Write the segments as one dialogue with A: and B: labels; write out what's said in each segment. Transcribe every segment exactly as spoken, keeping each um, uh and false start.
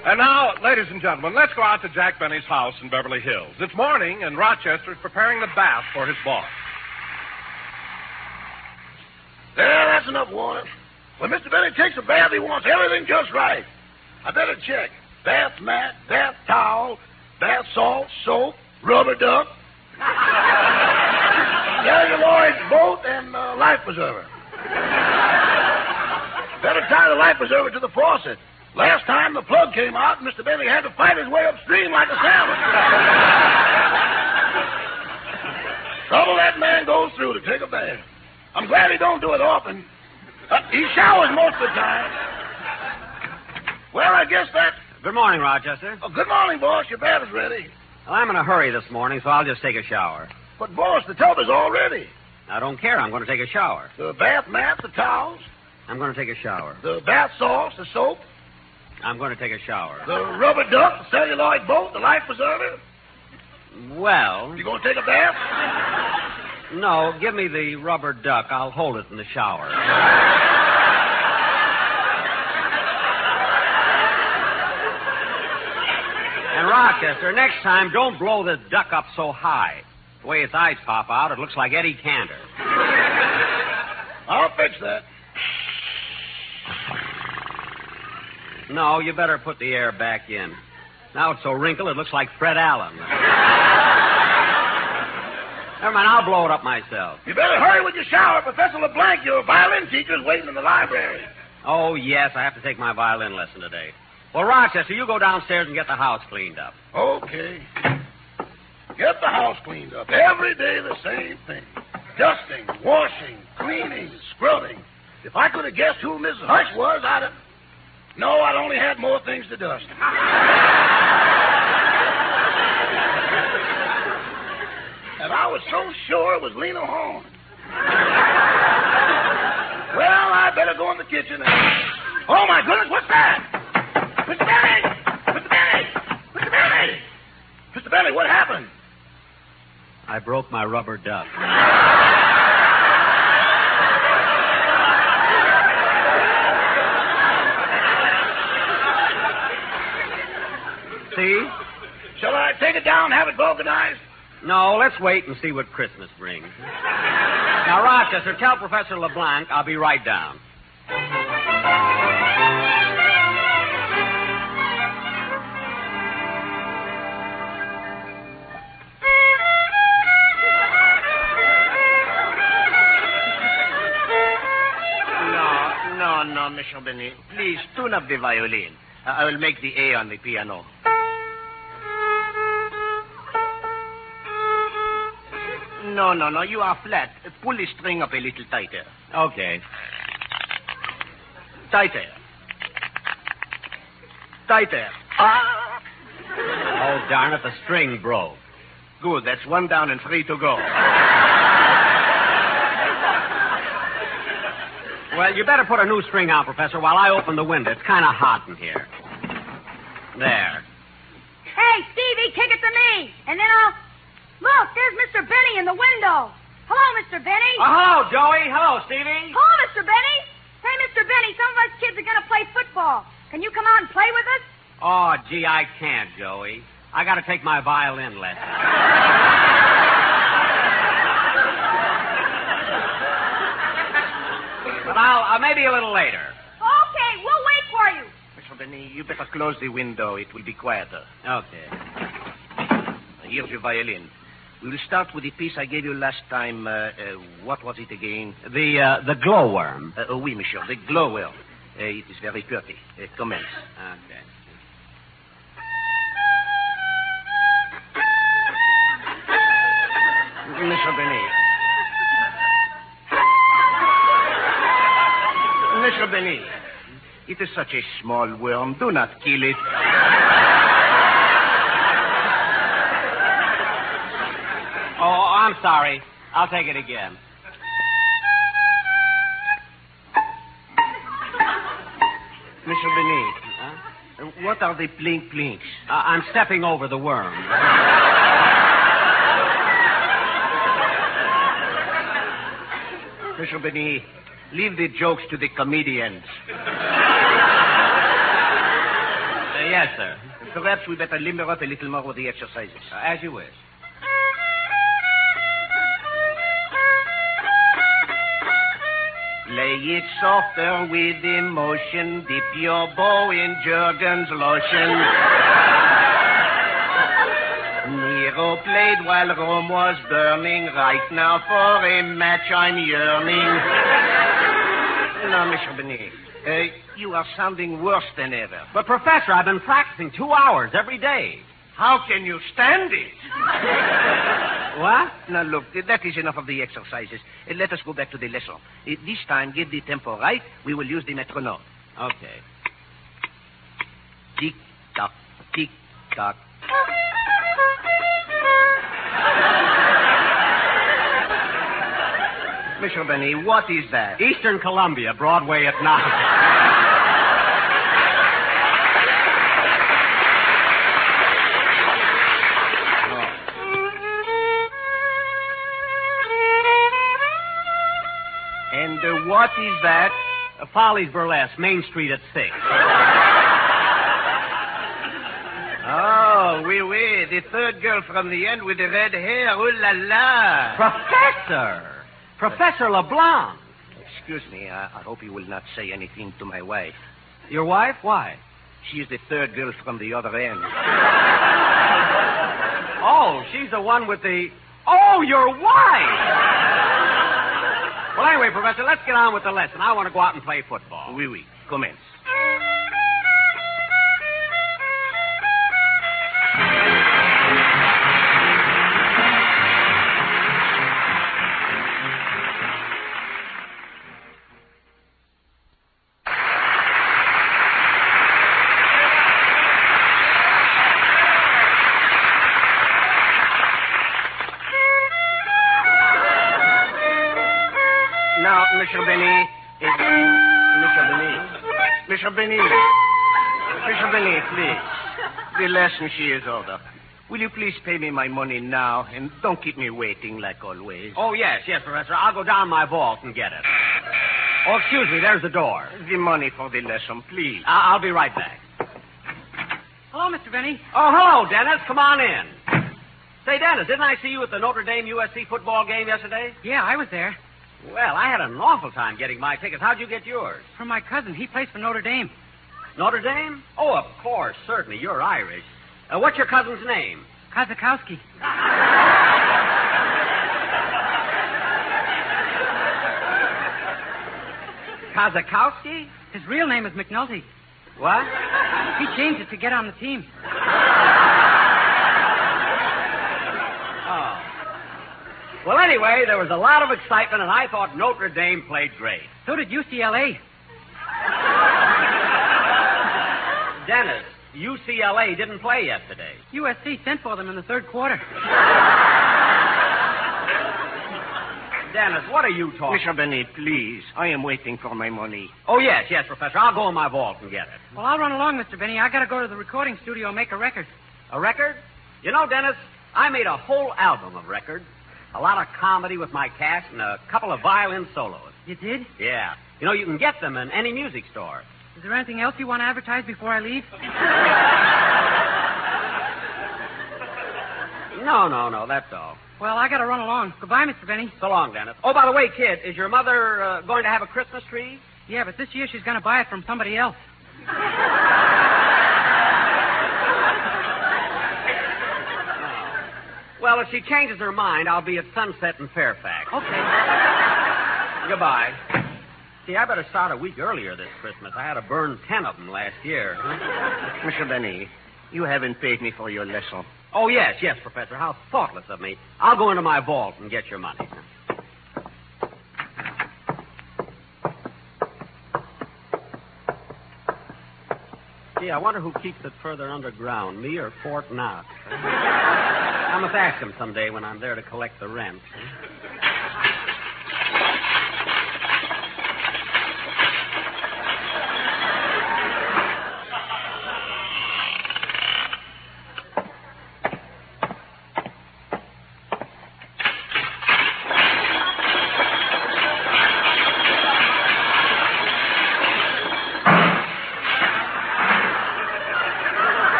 A: And now, ladies and gentlemen, let's go out to Jack Benny's house in Beverly Hills. It's morning, and Rochester is preparing the bath for his boss.
B: There, that's enough water. When Mister Benny takes a bath, he wants everything just right. I better check. Bath mat, bath towel, bath salt, soap, rubber duck, celluloid boat, and uh, life preserver. Better tie the life preserver to the faucet. Last time the plug came out, and Mister Benny had to fight his way upstream like a salmon. Trouble that man goes through to take a bath. I'm glad he don't do it often. Uh, he showers most of the time. Well, I guess that...
C: Good morning, Rochester.
B: Oh, good morning, boss. Your bath is ready.
C: Well, I'm in a hurry this morning, so I'll just take a shower.
B: But, boss, the tub is all ready.
C: I don't care. I'm going to take a shower.
B: The bath mat, the towels.
C: I'm going to take a shower.
B: The bath salts, the soap.
C: I'm going to take a shower.
B: The rubber duck, the celluloid boat, the life preserver.
C: Well...
B: You going to take a bath?
C: No, give me the rubber duck. I'll hold it in the shower. And, Rochester, next time, don't blow the duck up so high. The way its eyes pop out, it looks like Eddie Cantor.
B: I'll fix that.
C: No, you better put the air back in. Now it's so wrinkled, it looks like Fred Allen. Never mind, I'll blow it up myself.
B: You better hurry with your shower. Professor LeBlanc, your violin teacher, is waiting in the library.
C: Oh, yes, I have to take my violin lesson today. Well, Rochester, you go downstairs and get the house cleaned up.
B: Okay. Get the house cleaned up. Every day the same thing. Dusting, washing, cleaning, scrubbing. If I could have guessed who Missus Hush was, I'd have... No, I'd only had more things to dust. And I was so sure it was Lena Horne. Well, I better go in the kitchen and... Oh, my goodness, what's that? Mister Benny! Mister Benny! Mister Benny! Mister Benny, what happened?
C: I broke my rubber duck. See?
B: Shall I take it down and have it vulcanized?
C: No, let's wait and see what Christmas brings. Now, Rochester, tell Professor LeBlanc I'll be right down.
D: No, no, Monsieur Benny. Please, tune up the violin. Uh, I will make the A on the piano. No, no, no, you are flat. Pull the string up a little tighter.
C: Okay.
D: Tighter. Tighter. Ah!
C: Oh, darn it, the string broke.
D: Good, that's one down and three to go.
C: Well, you better put a new string on, Professor, while I open the window. It's kind of hot in here. There.
E: Hey, Stevie, kick it to me. And then I'll... Look, there's Mister Benny in the window. Hello, Mister Benny.
C: Oh, hello, Joey. Hello, Stevie.
E: Hello, Mister Benny. Hey, Mister Benny, some of us kids are going to play football. Can you come out and play with us?
C: Oh, gee, I can't, Joey. I got to take my violin lesson. But I'll, uh, maybe a little later.
E: Okay, we'll wait for you.
D: Mister Benny, you better close the window. It will be quieter.
C: Okay.
D: Here's your violin. We'll start with the piece I gave you last time. Uh, uh, what was it again?
C: The uh, the glowworm.
D: Uh, oh, oui, monsieur, the glowworm. Uh, it is very pretty. Uh, commence.
C: Okay.
D: Monsieur Benny. Monsieur Benny, it is such a small worm. Do not kill it.
C: Oh, I'm sorry. I'll take it again.
D: Monsieur Benny, huh? What are the plink plinks?
C: Uh, I'm stepping over the worm.
D: Monsieur Benny, leave the jokes to the comedians.
C: Uh, yes, sir. sir.
D: Perhaps we better limber up a little more with the exercises.
C: Uh, as you wish.
D: Play it softer with emotion. Dip your bow in Jergens lotion. Nero played while Rome was burning. Right now for a match I'm yearning. Now, Mister Benet, uh, you are sounding worse than ever.
C: But, Professor, I've been practicing two hours every day.
D: How can you stand it?
C: What?
D: Now, look, that is enough of the exercises. Uh, let us go back to the lesson. Uh, this time, get the tempo right. We will use the metronome.
C: Okay.
D: Tick-tock, tick-tock. Mister Benny, what is that?
C: Eastern Columbia, Broadway at night.
D: And uh, what is that?
C: Uh, Follies Burlesque, Main Street at six.
D: Oh, oui, oui. The third girl from the end with the red hair. Oh, la la.
C: Professor! Professor LeBlanc.
D: Excuse me. I, I hope you will not say anything to my wife.
C: Your wife? Why?
D: She is the third girl from the other end.
C: Oh, she's the one with the... Oh, your wife! Well, anyway, Professor, let's get on with the lesson. I want to go out and play football.
D: Oui, oui. Commence. Now, Mister Benny, is... Mister Benny, Mister Benny, Mister Benny, please. The lesson, she is over. Will you please pay me my money now, and don't keep me waiting like always?
C: Oh, yes, yes, Professor. I'll go down my vault and get it. Oh, excuse me, there's the door.
D: The money for the lesson, please.
C: I- I'll be right back.
E: Hello, Mister Benny.
C: Oh, hello, Dennis. Come on in. Say, Dennis, didn't I see you at the Notre Dame U S C football game yesterday?
E: Yeah, I was there.
C: Well, I had an awful time getting my tickets. How'd you get yours?
E: From my cousin. He plays for Notre Dame.
C: Notre Dame? Oh, of course, certainly. You're Irish. Uh, what's your cousin's name?
E: Kozakowski.
C: Kozakowski?
E: His real name is McNulty.
C: What?
E: He changed it to get on the team.
C: Oh. Well, anyway, there was a lot of excitement, and I thought Notre Dame played great.
E: So did U C L A.
C: Dennis, U C L A didn't play yesterday.
E: U S C sent for them in the third quarter.
C: Dennis, what are you talking
D: Mister Benny, please. I am waiting for my money.
C: Oh, yes, yes, Professor. I'll go in my vault and get it.
E: Well, I'll run along, Mister Benny. I got to go to the recording studio and make a record.
C: A record? You know, Dennis, I made a whole album of records. A lot of comedy with my cast and a couple of violin solos.
E: You did?
C: Yeah. You know, you can get them in any music store.
E: Is there anything else you want to advertise before I leave?
C: No, no, no, that's all.
E: Well, I got to run along. Goodbye, Mister Benny.
C: So long, Dennis. Oh, by the way, kid, is your mother uh, going to have a Christmas tree?
E: Yeah, but this year she's going to buy it from somebody else.
C: Well, if she changes her mind, I'll be at Sunset in Fairfax.
E: Okay.
C: Goodbye. See, I better start a week earlier this Christmas. I had to burn ten of them last year.
D: Mister Benny, you haven't paid me for your lesson.
C: Oh, yes, yes, Professor. How thoughtless of me. I'll go into my vault and get your money. Gee, I wonder who keeps it further underground, me or Fort Knox. I must ask him someday when I'm there to collect the rent.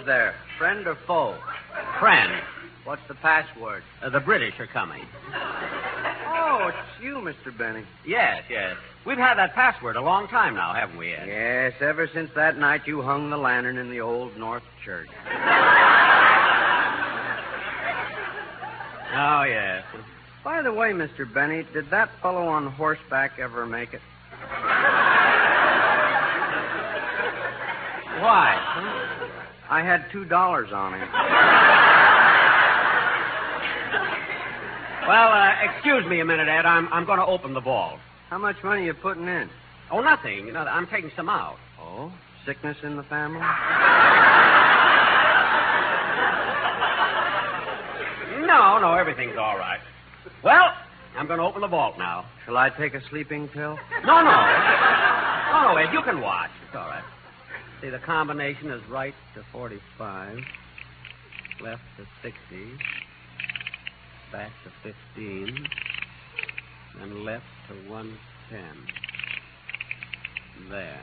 C: Who's there? Friend or foe? Friend. What's the password? Uh, the British are coming. Oh, it's you, Mister Benny. Yes, yes. We've had that password a long time now, haven't we, Ed? Yes, ever since that night you hung the lantern in the old North Church. Oh, yes. By the way, Mister Benny, did that fellow on horseback ever make it? Why? Huh? I had two dollars on him. Well, uh, excuse me a minute, Ed. I'm I'm going to open the vault. How much money are you putting in? Oh, nothing. You know, I'm taking some out. Oh? Sickness in the family? No, no, everything's all right. Well, I'm going to open the vault now. Shall I take a sleeping pill? No, no. No, no, Ed, you can watch. It's all right. See, the combination is right to forty-five, left to sixty, back to fifteen, and left to one ten. There.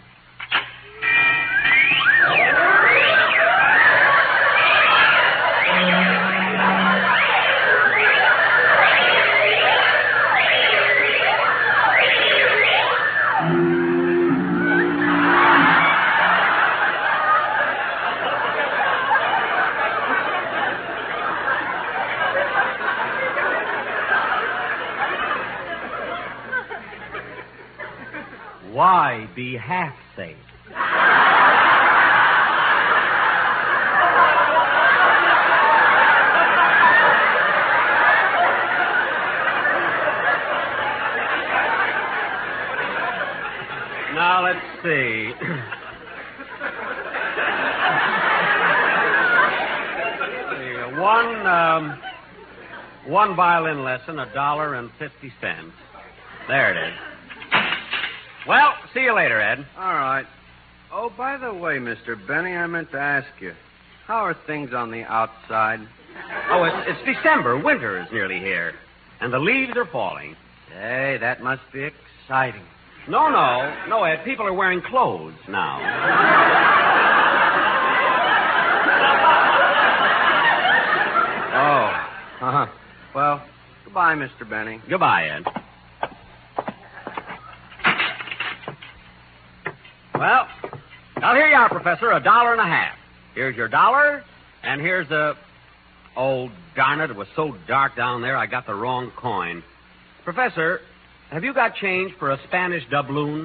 C: Why be half safe? Now, let's see. one, um, one violin lesson, a dollar and fifty cents. There it is. Well, see you later, Ed. All right. Oh, by the way, Mister Benny, I meant to ask you, how are things on the outside? Oh, it's, it's December. Winter is nearly here. And the leaves are falling. Hey, that must be exciting. No, no. No, Ed, people are wearing clothes now. Oh. Uh-huh. Well, goodbye, Mister Benny. Goodbye, Ed. Well, now here you are, Professor, a dollar and a half. Here's your dollar, and here's the... Oh, darn it, it was so dark down there, I got the wrong coin. Professor, have you got change for a Spanish doubloon?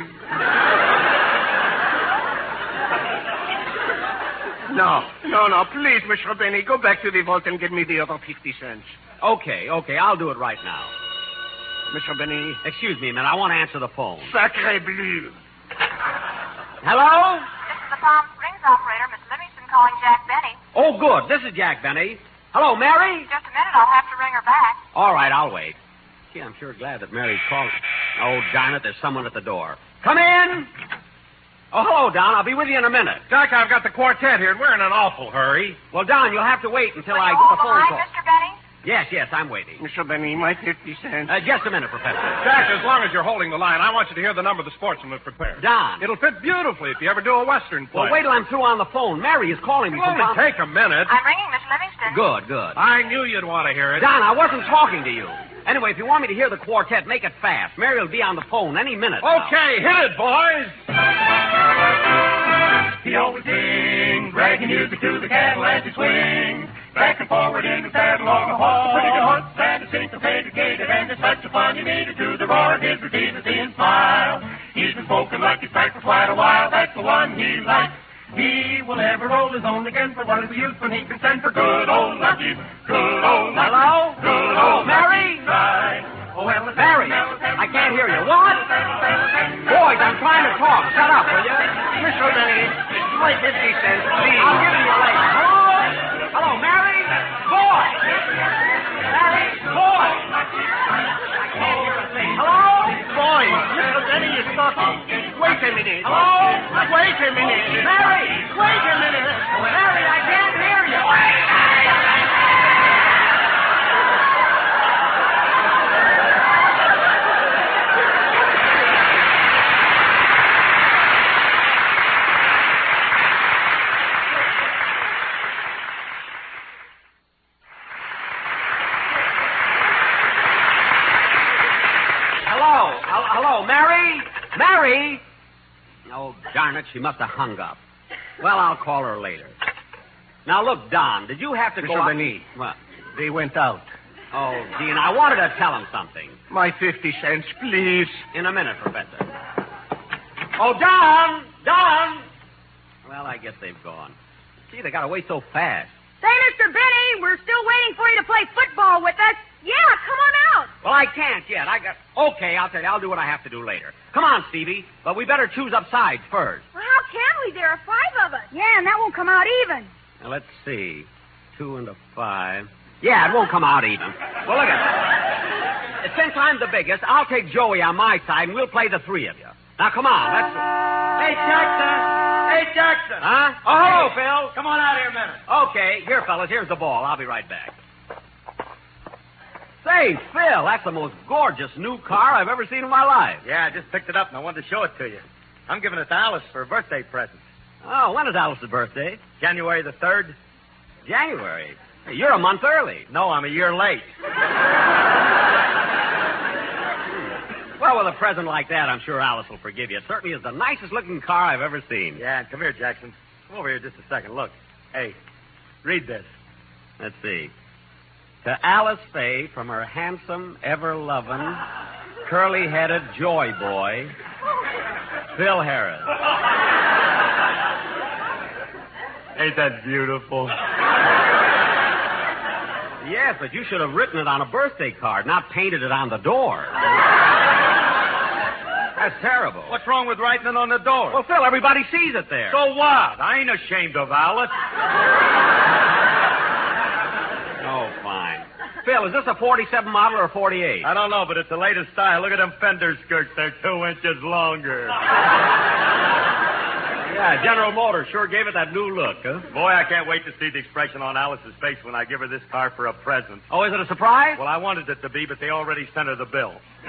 D: No, no, no, please, Mister Benny, go back to the vault and get me the other fifty cents.
C: Okay, okay, I'll do it right now.
D: Mister Benny.
C: Excuse me a minute, I want to answer the phone.
D: Sacre bleu.
C: Hello?
F: This is the Palm Springs operator, Miss Livingston, calling Jack Benny.
C: Oh, good. This is Jack Benny. Hello, Mary?
F: Just a minute, I'll have to ring her back.
C: All right, I'll wait. Gee, I'm sure glad that Mary's called. Oh, darn it, there's someone at the door. Come in. Oh, hello, Don. I'll be with you in a minute.
A: Jack, I've got the quartet here, and we're in an awful hurry.
C: Well, Don, you'll have to wait until
F: Will
C: I
F: you
C: get
F: hold
C: the phone
F: line,
C: call.
F: Mister Benny?
C: Yes, yes, I'm waiting.
D: Mister Benny, my fifty cents.
C: Uh, just a minute, Professor.
A: Jack, as long as you're holding the line, I want you to hear the number the sportsman has prepared.
C: Don.
A: It'll fit beautifully if you ever do a Western play.
C: Well, wait till I'm through on the phone. Mary is calling me.
A: It'll
C: from
A: only
C: Palm-
A: take a minute.
F: I'm ringing Miss Livingston.
C: Good, good.
A: I knew you'd want to hear it.
C: Don, I wasn't talking to you. Anyway, if you want me to hear the quartet, make it fast. Mary will be on the phone any minute. now.
A: Okay, hit it, boys.
G: He always sings, bragging music to the cattle as he swings. Back and forward in the saddle on a horse, a pretty good horse, and a syncopated gated, and it's such a funny meter to the roar of his redeeming smile. He's been spoken like he's back for quite a while, that's the one he likes. He will never roll his own again for what is the use when he can send for good old Lucky, good old Lucky,
C: Hello?
G: good old
C: Mary?
G: Lucky. Oh, well, it's
C: Mary, I can't hear you. What? Boys, I'm trying to talk. Shut up, will you?
D: Mister Benny, my fifty cents, please.
C: I'll give it to you later. Hello? Hello, Mary? Boy! Mary? Boy! I can't hear a thing. Hello?
D: Boy, Mister Benny is talking. Wait a minute.
C: Hello?
D: Wait a minute.
C: Mary!
D: Wait a minute.
C: Mary, I can't hear you. hello, Mary? Mary? Oh, darn it, she must have hung up. Well, I'll call her later. Now, look, Don, did you have to
D: Mister
C: go out?
D: Benny.
C: What?
D: They went out.
C: Oh, Dean, I wanted to tell him something.
D: My fifty cents, please.
C: In a minute, Professor. Oh, Don! Don! Well, I guess they've gone. Gee, they got away so fast.
E: Say, Mister Benny, we're still waiting for you to play football with us. Yeah, come on out.
C: Well, I can't yet. I got... Okay, I'll tell you. I'll do what I have to do later. Come on, Stevie. But we better choose up sides first.
E: Well, how can we? There are five of us. Yeah, and that won't come out even.
C: Now, let's see. Two and a five. Yeah, it won't come out even. Well, look at it. Since I'm the biggest, I'll take Joey on my side, and we'll play the three of you. Now, come on. Let's...
H: Hey, Jackson. Hey, Jackson.
C: Huh? Oh, hello, Phil.
H: Come on out here a minute.
C: Okay, here, fellas. Here's the ball. I'll be right back. Say, Phil, that's the most gorgeous new car I've ever seen in my life.
H: Yeah, I just picked it up and I wanted to show it to you. I'm giving it to Alice for a birthday present.
C: Oh, when is Alice's birthday?
H: January the third.
C: January. Hey, you're a month early.
H: No, I'm a year late.
C: Well, with a present like that, I'm sure Alice will forgive you. It certainly is the nicest looking car I've ever seen.
H: Yeah, and come here, Jackson. Come over here just a second. Look. Hey, read this.
C: Let's see. To Alice Faye from her handsome, ever-loving, curly-headed joy boy, Phil Harris.
H: Ain't that beautiful?
C: Yes, but you should have written it on a birthday card, not painted it on the door. That's terrible.
H: What's wrong with writing it on the door?
C: Well, Phil, everybody sees it there.
H: So what? I ain't ashamed of Alice.
C: Oh, fine. Phil, is this a forty-seven model or a forty-eight?
H: I don't know, but it's the latest style. Look at them fender skirts. They're two inches longer.
C: Yeah, General Motors sure gave it that new look, huh?
H: Boy, I can't wait to see the expression on Alice's face when I give her this car for a present.
C: Oh, is it a surprise?
H: Well, I wanted it to be, but they already sent her the bill.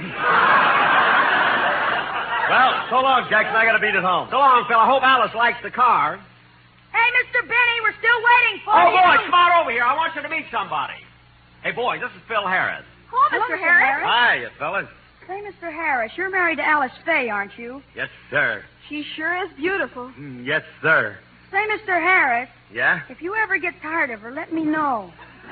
H: Well, so long, Jackson. I got to beat it home.
C: So long, Phil. I hope Alice likes the car.
E: Hey, Mister Benny, we're still waiting for
C: Oh,
E: you.
C: boy, come on over here. I want you to meet somebody. Hey, boy, this is Phil Harris.
E: Hello, Mister Harris.
H: Hiya, fellas.
E: Say, Mister Harris, you're married to Alice Faye, aren't you?
H: Yes, sir.
E: She sure is beautiful.
H: Mm, yes, sir.
E: Say, Mister Harris,
H: Yeah?
E: if you ever get tired of her, let me know.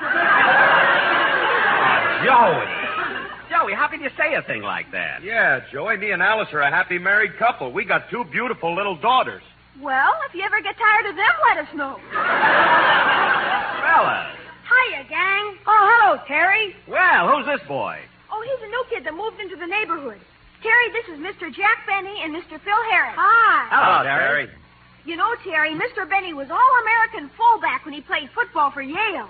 C: Joey. Joey, how can you say a thing like that?
H: Yeah, Joey. Me and Alice are a happy married couple. We got two beautiful little daughters.
E: Well, if you ever get tired of them, let us know.
C: Fellas.
E: Hiya, gang. Oh, hello, Terry.
C: Well, who's this boy?
E: Oh, he's a new kid that moved into the neighborhood. Terry, this is Mister Jack Benny and Mister Phil Harris. Hi.
C: Hello, Terry.
E: You know, Terry, Mister Benny was All-American fullback when he played football for Yale.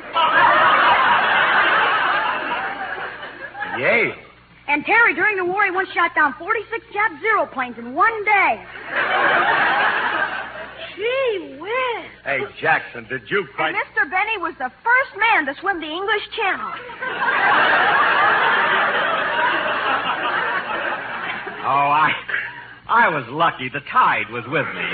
H: Yay.
E: And Terry, during the war, he once shot down forty-six Jap Zero planes in one day. Gee whiz.
H: Hey, Jackson, did you
E: And
H: fight...
E: Mister Benny was the first man to swim the English Channel.
C: Oh, I I was lucky. The tide was with me.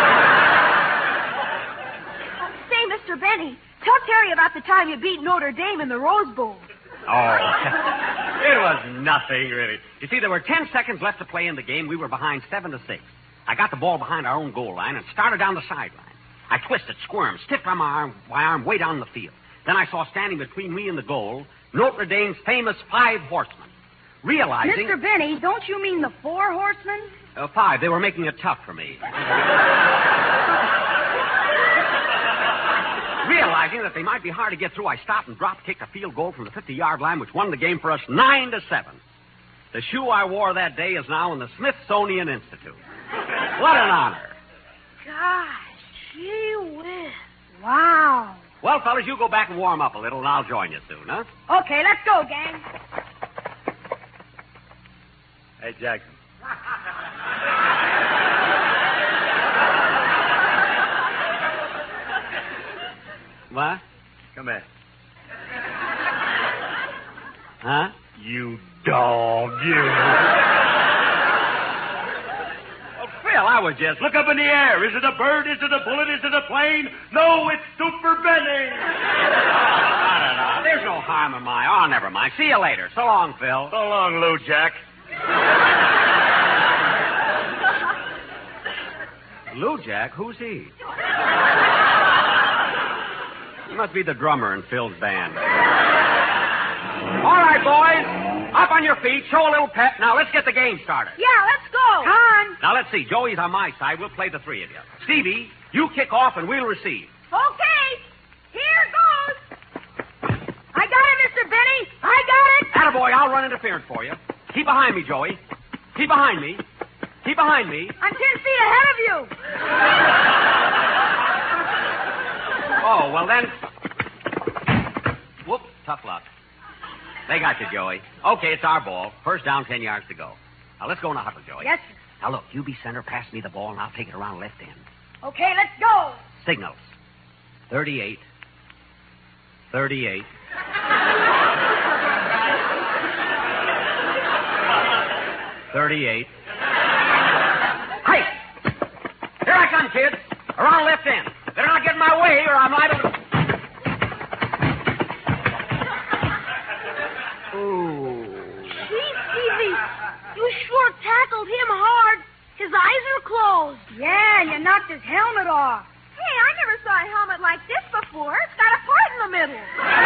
E: Say, Mister Benny, tell Terry about the time you beat Notre Dame in the Rose Bowl.
C: Oh, it was nothing, really. You see, there were ten seconds left to play in the game. We were behind seven to six. I got the ball behind our own goal line and started down the sideline. I twisted, squirmed, stiffed my arm, my arm way down the field. Then I saw standing between me and the goal Notre Dame's famous five horsemen. Realizing...
E: Mister Benny, don't you mean the four horsemen?
C: Uh, five. They were making it tough for me. Realizing that they might be hard to get through, I stopped and drop-kicked a field goal from the fifty-yard line, which won the game for us nine to seven. The shoe I wore that day is now in the Smithsonian Institute. What an honor.
E: Gosh, gee whiz. Wow.
C: Well, fellas, you go back and warm up a little, and I'll join you soon, huh?
E: Okay, let's go, gang.
H: Hey, Jackson.
C: What?
H: Come here.
C: Huh?
H: You dog, you.
C: Well, Phil, I was just...
H: Look up in the air. Is it a bird? Is it a bullet? Is it a plane? No, it's Super Benny.
C: I don't know. There's no harm in my... Oh, never mind. See you later. So long, Phil.
H: So long, Lou Jack.
C: Lou Jack? Who's he? He must be the drummer in Phil's band. All right, boys. Up on your feet. Show a little pep. Now, let's get the game started.
E: Yeah, let's go. Come on.
C: Now, let's see. Joey's on my side. We'll play the three of you. Stevie, you kick off and we'll receive.
E: Okay. Here goes. I got it, Mister Benny. I got it.
C: Attaboy, I'll run interference for you. Keep behind me, Joey. Keep behind me. Keep behind me.
E: I'm ten feet ahead of you.
C: Oh, well then. Whoop, tough luck. They got you, Joey. Okay, it's our ball. First down, ten yards to go. Now, let's go in the huddle, Joey.
E: Yes, sir.
C: Now, look, you be center, pass me the ball, and I'll take it around left end.
E: Okay, let's go.
C: Signals. thirty-eight. thirty-eight. thirty-eight. Hey! Here I come, kids. Around left end. Better not get in my way, or I'm liable to...
E: You sure tackled him hard. His eyes are closed. Yeah, you knocked his helmet off. Hey, I never saw a helmet like this before. It's got a part in the middle.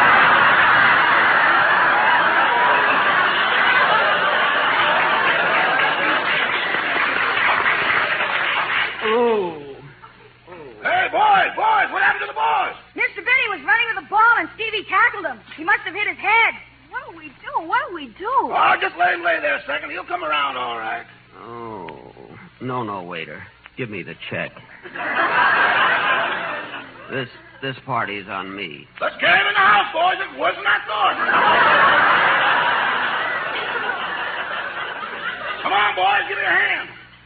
B: Ooh. Hey, boys, boys, what happened to the boys?
E: Mister Benny was running with the ball and Stevie tackled him. He must have hit his head. What do we do? What do we do?
B: Oh, just let him lay there a second. He'll come around all right.
C: Oh, no, no, waiter. Give me the check. this this party's on me.
B: Let's get him in the house, boys. It wasn't that thought. Come on, boys. Give me a hand.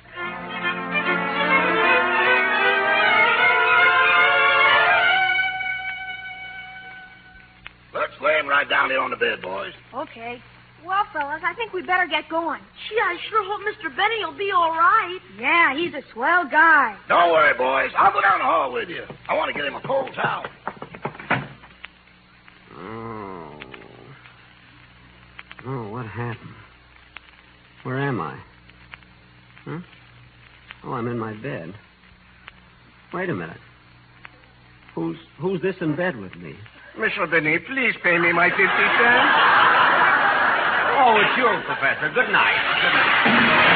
B: Let's lay him right down here on the bed, boys.
E: Okay. Well, fellas, I think we better get going. Gee, I sure hope Mister Benny will be all right. Yeah, he's a swell guy.
B: Don't worry, boys. I'll go down the hall with you. I want to get him a cold towel.
C: Oh. Oh, what happened? Where am I? Huh? Oh, I'm in my bed. Wait a minute. Who's who's this in bed with me?
D: Mister Benny, please pay me my fifty cents.
C: Oh, it's you, Professor. Good night. Good night.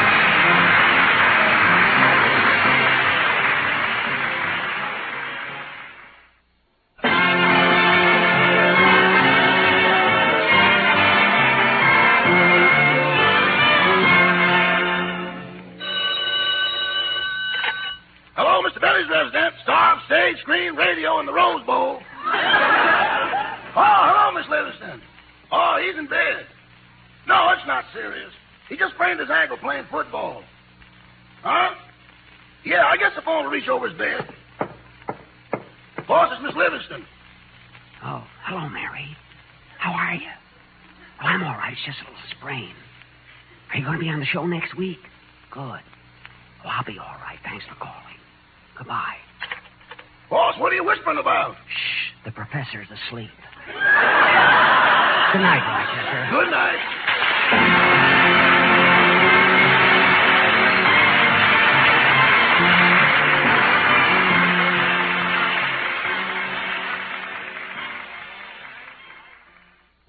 B: Hello, Mister Benny's resident. Star, stage, screen, radio, and the Rose Bowl. Oh, hello, Miss Livingston. Oh, he's in bed. No, it's not serious. He just sprained his ankle playing football. Huh? Yeah, I guess the phone will reach over his bed. Boss, it's Miss Livingston.
C: Oh, hello, Mary. How are you? Well, I'm all right. It's just a little sprain. Are you going to be on the show next week? Good. Well, I'll be all right. Thanks for calling. Goodbye.
B: Boss, what are you whispering about?
C: Shh. The professor's asleep. Good night, Rochester.
B: Good night.